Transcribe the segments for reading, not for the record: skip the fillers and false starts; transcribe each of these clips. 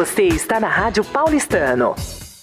Você está na Rádio Paulistano.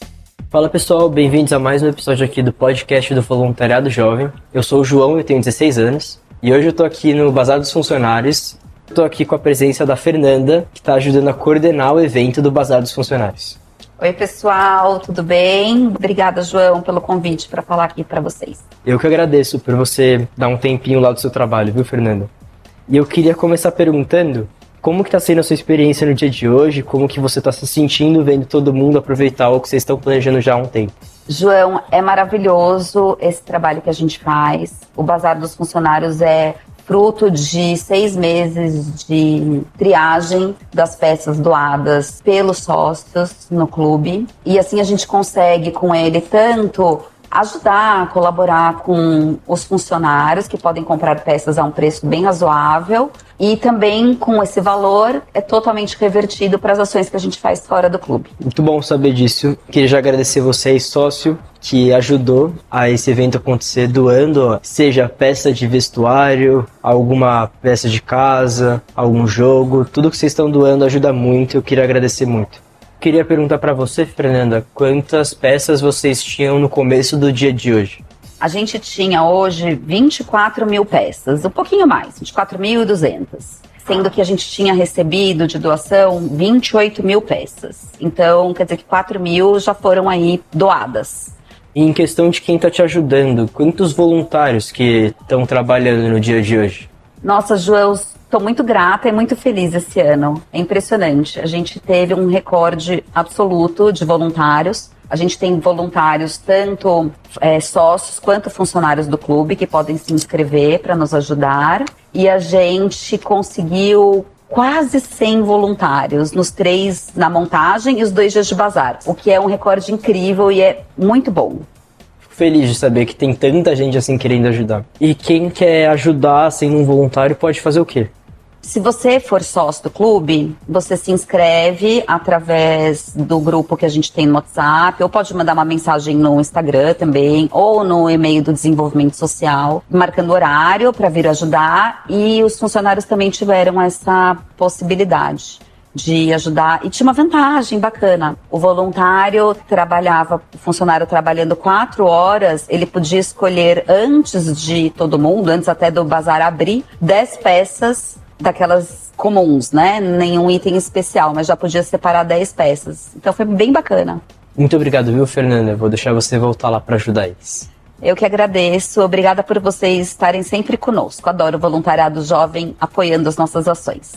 Fala pessoal, bem-vindos a mais um episódio aqui do podcast do Voluntariado Jovem. Eu sou o João, eu tenho 16 anos e hoje eu tô aqui no Bazar dos Funcionários. Estou aqui com a presença da Fernanda, que está ajudando a coordenar o evento do Bazar dos Funcionários. Oi pessoal, tudo bem? Obrigada, João, pelo convite para falar aqui para vocês. Eu que agradeço por você dar um tempinho lá do seu trabalho, viu, Fernanda? E eu queria começar perguntando como que está sendo a sua experiência no dia de hoje, como que você está se sentindo vendo todo mundo aproveitar o que vocês estão planejando já há um tempo. João, é maravilhoso esse trabalho que a gente faz. O Bazar dos Funcionários é fruto de 6 meses de triagem das peças doadas pelos sócios no clube. E assim a gente consegue com ele tanto ajudar, colaborar com os funcionários que podem comprar peças a um preço bem razoável e também com esse valor é totalmente revertido para as ações que a gente faz fora do clube. Muito bom saber disso. Queria já agradecer vocês, sócio, que ajudou a esse evento acontecer doando, seja peça de vestuário, alguma peça de casa, algum jogo, tudo que vocês estão doando ajuda muito, eu queria agradecer muito. Queria perguntar para você, Fernanda, quantas peças vocês tinham no começo do dia de hoje? A gente tinha hoje 24 mil peças, um pouquinho mais, 24.200. Sendo que a gente tinha recebido de doação 28 mil peças. Então, quer dizer que 4 mil já foram aí doadas. E em questão de quem está te ajudando, quantos voluntários que estão trabalhando no dia de hoje? Nossa, João, estou muito grata e muito feliz esse ano. É impressionante. A gente teve um recorde absoluto de voluntários. A gente tem voluntários, tanto sócios quanto funcionários do clube, que podem se inscrever para nos ajudar. E a gente conseguiu quase 100 voluntários nos 3 na montagem e os 2 dias de bazar, o que é um recorde incrível e é muito bom. Feliz de saber que tem tanta gente assim querendo ajudar. E quem quer ajudar sendo um voluntário pode fazer o quê? Se você for sócio do clube, você se inscreve através do grupo que a gente tem no WhatsApp, ou pode mandar uma mensagem no Instagram também, ou no e-mail do desenvolvimento social, marcando horário para vir ajudar, e os funcionários também tiveram essa possibilidade de ajudar, e tinha uma vantagem bacana. O voluntário trabalhava, o funcionário trabalhando 4 horas, ele podia escolher antes de todo mundo, antes até do bazar abrir, 10 peças daquelas comuns, né? Nenhum item especial, mas já podia separar 10 peças. Então foi bem bacana. Muito obrigado, viu, Fernanda? Vou deixar você voltar lá para ajudar eles. Eu que agradeço. Obrigada por vocês estarem sempre conosco. Adoro o voluntariado jovem apoiando as nossas ações.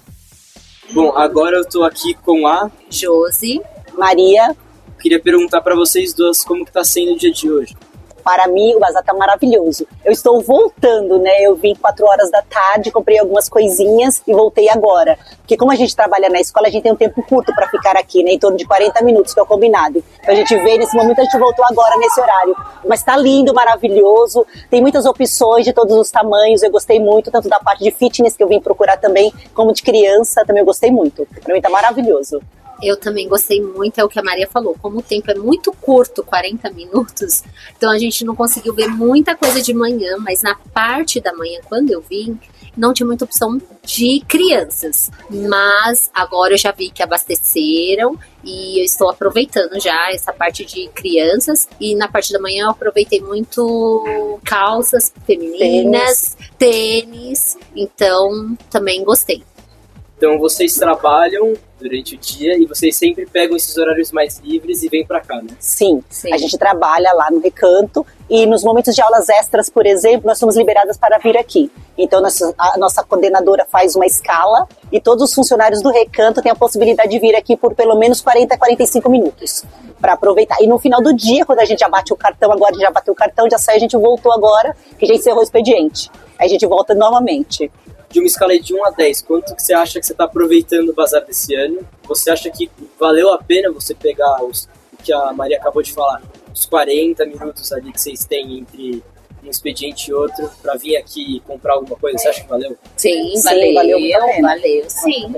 Bom, agora eu tô aqui com a Josi, Maria. Queria perguntar para vocês duas como que tá sendo o dia de hoje. Para mim, o bazar tá maravilhoso. Eu estou voltando, né? Eu vim 4 horas da tarde, comprei algumas coisinhas e voltei agora. Porque como a gente trabalha na escola, a gente tem um tempo curto para ficar aqui, né? Em torno de 40 minutos, que é o combinado. Então a gente veio nesse momento, a gente voltou agora nesse horário. Mas tá lindo, maravilhoso. Tem muitas opções de todos os tamanhos. Eu gostei muito, tanto da parte de fitness, que eu vim procurar também, como de criança. Também eu gostei muito. Para mim tá maravilhoso. eu também gostei muito, é o que a Maria falou, como o tempo é muito curto, 40 minutos, então a gente não conseguiu ver muita coisa de manhã, mas na parte da manhã, quando eu vim, não tinha muita opção de crianças, mas agora eu já vi que abasteceram e eu estou aproveitando já essa parte de crianças, e na parte da manhã eu aproveitei muito calças femininas, tênis, então também gostei. Então vocês trabalham durante o dia e vocês sempre pegam esses horários mais livres e vêm pra cá, né? Sim, a gente trabalha lá no Recanto e nos momentos de aulas extras, por exemplo, nós somos liberadas para vir aqui. Então a nossa coordenadora faz uma escala e todos os funcionários do Recanto têm a possibilidade de vir aqui por pelo menos 40 a 45 minutos para aproveitar. E no final do dia, quando a gente já bate o cartão, agora já bateu o cartão, já sai, a gente voltou agora, que já encerrou o expediente. Aí a gente volta novamente. De uma escala de 1 a 10, quanto que você acha que você está aproveitando o bazar desse ano? Você acha que valeu a pena você pegar o que a Maria acabou de falar, os 40 minutos ali que vocês têm entre um expediente e outro para vir aqui comprar alguma coisa? Você acha que valeu? Sim, valeu muito a pena. Valeu, sim.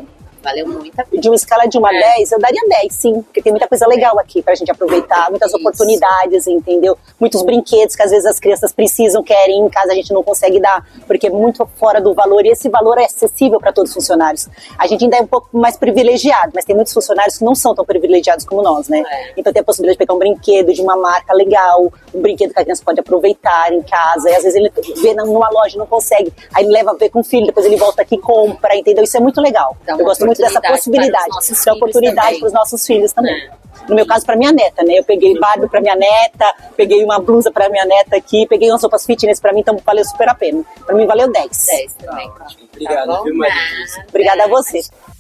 Valeu muito a De pena. uma escala de 1 a 10, eu daria 10, sim. Porque tem muita coisa legal aqui pra gente aproveitar, muitas Isso. oportunidades, entendeu? Muitos brinquedos que às vezes as crianças precisam, querem, em casa a gente não consegue dar, porque é muito fora do valor, e esse valor é acessível para todos os funcionários. A gente ainda é um pouco mais privilegiado, mas tem muitos funcionários que não são tão privilegiados como nós, né? Então tem a possibilidade de pegar um brinquedo de uma marca legal, um brinquedo que a criança pode aproveitar em casa, e às vezes ele vê numa loja e não consegue, aí leva a ver com o filho, depois ele volta aqui e compra, entendeu? Isso é muito legal. Dá uma Eu gosto muito dessa possibilidade, dá oportunidade para os nossos filhos também. No meu caso, para minha neta, né? Eu peguei Barbie para minha neta, peguei uma blusa para minha neta aqui, peguei umas roupas fitness para mim, então valeu super a pena. Para mim valeu 10. 10 também. Obrigado, Tá bom? viu, Maria? Obrigada a você.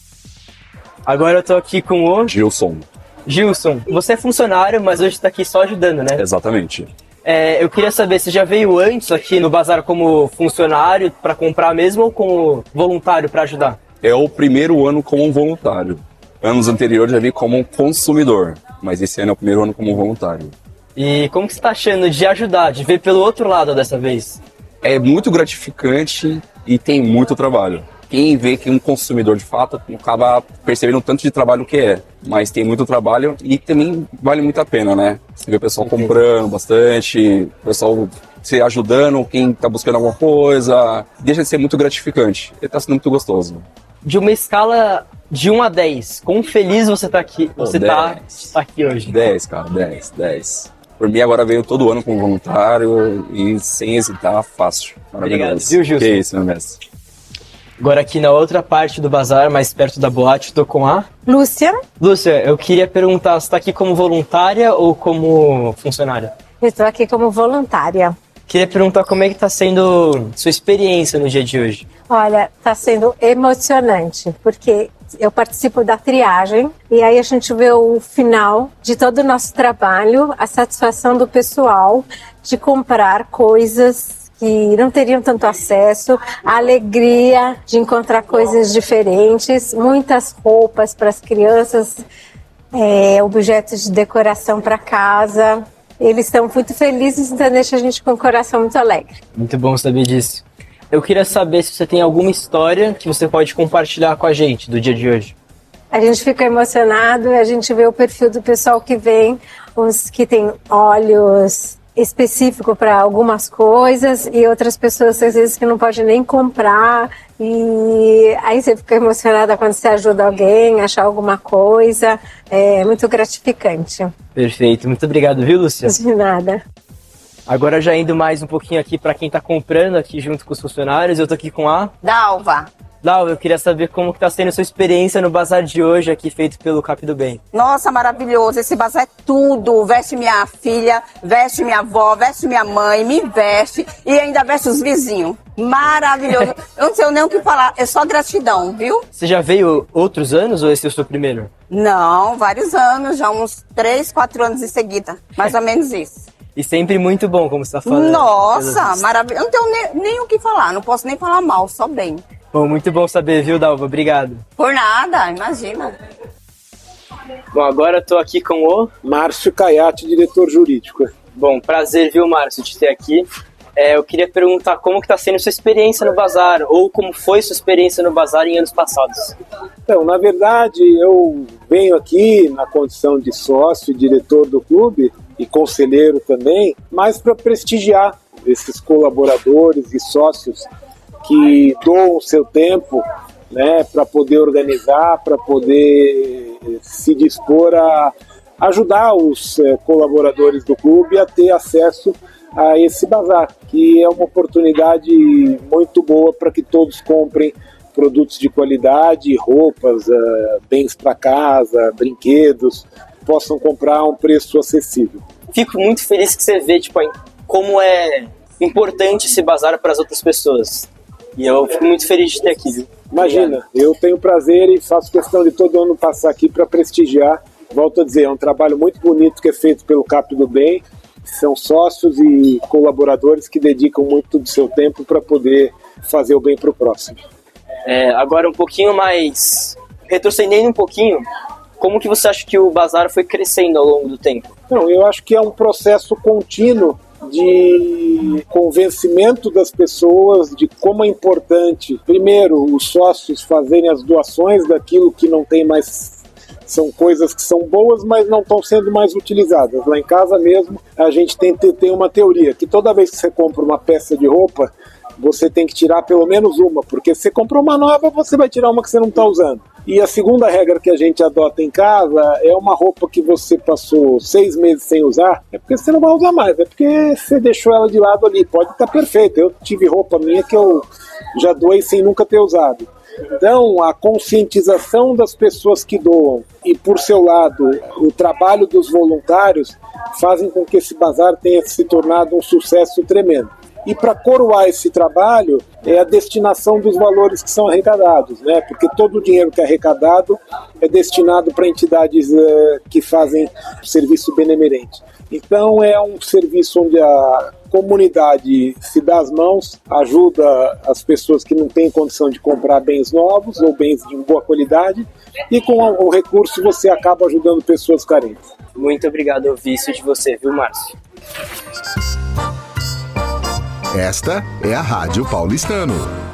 Agora eu tô aqui com o Gilson, Gilson. Você é funcionário, mas hoje tá aqui só ajudando, né? exatamente. Eu queria saber, você já veio antes aqui no bazar como funcionário para comprar mesmo ou como voluntário para ajudar? É o primeiro ano como voluntário. Anos anteriores já vi como consumidor, mas esse ano é o primeiro ano como voluntário. E como que você tá achando de ajudar, de ver pelo outro lado dessa vez? É muito gratificante e tem muito trabalho. Quem vê que um consumidor de fato acaba percebendo o tanto de trabalho que é, mas tem muito trabalho e também vale muito a pena, né? Você vê o pessoal comprando bastante, o pessoal se ajudando, quem tá buscando alguma coisa, deixa de ser muito gratificante. E tá sendo muito gostoso. De uma escala de 1 a 10, quão feliz você tá aqui, você tá aqui hoje? 10, cara, 10. Por mim, agora veio todo ano como voluntário e sem hesitar, fácil. Obrigado, viu, Gilson? Que isso, meu mestre. Agora aqui na outra parte do bazar, mais perto da boate, tô com a Lúcia, Lúcia. Eu queria perguntar, você tá aqui como voluntária ou como funcionária? eu estou aqui como voluntária. Queria perguntar como é que tá sendo sua experiência no dia de hoje. Olha, está sendo emocionante, porque eu participo da triagem e aí a gente vê o final de todo o nosso trabalho, a satisfação do pessoal de comprar coisas que não teriam tanto acesso, a alegria de encontrar coisas diferentes, muitas roupas para as crianças, objetos de decoração para casa. Eles estão muito felizes, então deixa a gente com o coração muito alegre. Muito bom saber disso. Eu queria saber se você tem alguma história que você pode compartilhar com a gente do dia de hoje. A gente fica emocionado, a gente vê o perfil do pessoal que vem, os que têm olhos específicos para algumas coisas e outras pessoas às vezes que não podem nem comprar, e aí você fica emocionada quando você ajuda alguém a achar alguma coisa. É muito gratificante. Perfeito, muito obrigado, viu, Lúcia? De nada. Agora já indo mais um pouquinho aqui para quem tá comprando aqui junto com os funcionários, eu tô aqui com a Dalva. Dalva. Eu queria saber como que tá sendo a sua experiência no bazar de hoje aqui feito pelo Cap do Bem. Nossa, maravilhoso. Esse bazar é tudo. Veste minha filha, veste minha avó, veste minha mãe, me veste e ainda veste os vizinhos. Maravilhoso. Eu não sei nem o que falar. É só gratidão, viu? Você já veio outros anos ou esse é o seu primeiro? Não, vários anos. Já uns 3, 4 anos em seguida. Mais ou menos isso. E sempre muito bom, como você tá falando. Nossa, maravilhoso. Eu não tenho nem o que falar. Não posso nem falar mal, só bem. Bom, muito bom saber, viu, Dalva? Obrigado. Por nada, imagina. Bom, agora eu tô aqui com o Márcio Caiate, diretor jurídico. Bom, prazer, viu, Márcio, te ter aqui. Eu queria perguntar como que tá sendo sua experiência no bazar, ou como foi sua experiência no bazar em anos passados. Então, na verdade, eu venho aqui na condição de sócio e diretor do clube, e conselheiro também, mas para prestigiar esses colaboradores e sócios que doam o seu tempo, né, para poder organizar, para poder se dispor a ajudar os colaboradores do clube a ter acesso a esse bazar, que é uma oportunidade muito boa para que todos comprem produtos de qualidade, roupas, bens para casa, brinquedos, possam comprar a um preço acessível. Fico muito feliz que você vê como é importante esse bazar para as outras pessoas. E eu fico muito feliz de ter aqui, viu? Imagina, eu tenho prazer e faço questão de todo ano passar aqui para prestigiar. Volto a dizer, é um trabalho muito bonito que é feito pelo Cap do Bem. São sócios e colaboradores que dedicam muito do seu tempo para poder fazer o bem para o próximo. Agora um pouquinho mais, retrocedendo um pouquinho, como que você acha que o bazar foi crescendo ao longo do tempo? Não, eu acho que é um processo contínuo de convencimento das pessoas de como é importante, primeiro, os sócios fazerem as doações daquilo que não tem mais. São coisas que são boas, mas não estão sendo mais utilizadas. Lá em casa mesmo, a gente tem uma teoria, que toda vez que você compra uma peça de roupa, você tem que tirar pelo menos uma, porque se você comprou uma nova, você vai tirar uma que você não está usando. E a segunda regra que a gente adota em casa é uma roupa que você passou 6 meses sem usar, é porque você não vai usar mais, é porque você deixou ela de lado ali, pode estar perfeita. Eu tive roupa minha que eu já doei sem nunca ter usado. Então, a conscientização das pessoas que doam e, por seu lado, o trabalho dos voluntários fazem com que esse bazar tenha se tornado um sucesso tremendo. E para coroar esse trabalho é a destinação dos valores que são arrecadados, né? Porque todo o dinheiro que é arrecadado é destinado para entidades que fazem serviço benemerente. Então é um serviço onde a comunidade se dá as mãos, ajuda as pessoas que não têm condição de comprar bens novos ou bens de boa qualidade, e com o recurso você acaba ajudando pessoas carentes. Muito obrigado, eu vi isso de você, viu, Márcio? Esta é a Rádio Paulistano.